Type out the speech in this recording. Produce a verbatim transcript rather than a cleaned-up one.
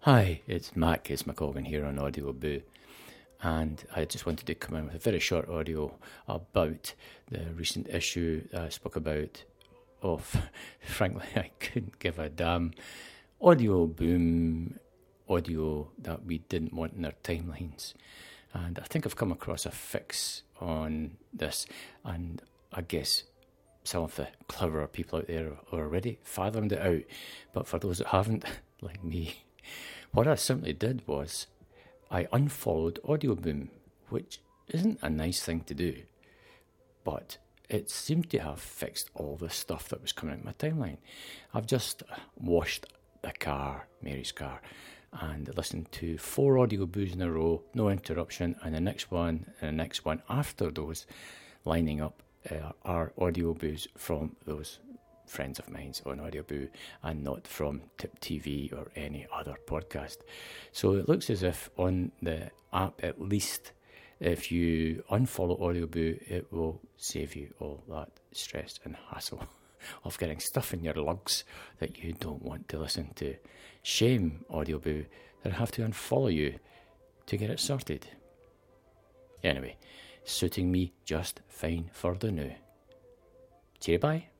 Hi, it's Mac Case McColgan here on Audio Boo, and I just wanted to come in with a very short audio about the recent issue that I spoke about of, frankly, I couldn't give a damn audio boom, audio that we didn't want in our timelines. And I think I've come across a fix on this, and I guess some of the cleverer people out there have already fathomed it out. But for those that haven't, like me, what I simply did was I unfollowed Audio Boom, which isn't a nice thing to do, but it seemed to have fixed all the stuff that was coming out my timeline. I've just washed the car, Mary's car, and listened to four Audio Boos in a row, no interruption, and the next one and the next one after those lining up uh, are Audio Boos from those friends of mine on Audio Boo and not from Tip T V or any other podcast. So it looks as if on the app, at least, if you unfollow Audio Boo, it will save you all that stress and hassle of getting stuff in your lugs that you don't want to listen to. Shame, Audio Boo, that I have to unfollow you to get it sorted. Anyway, suiting me just fine for the now. Cheerio, bye.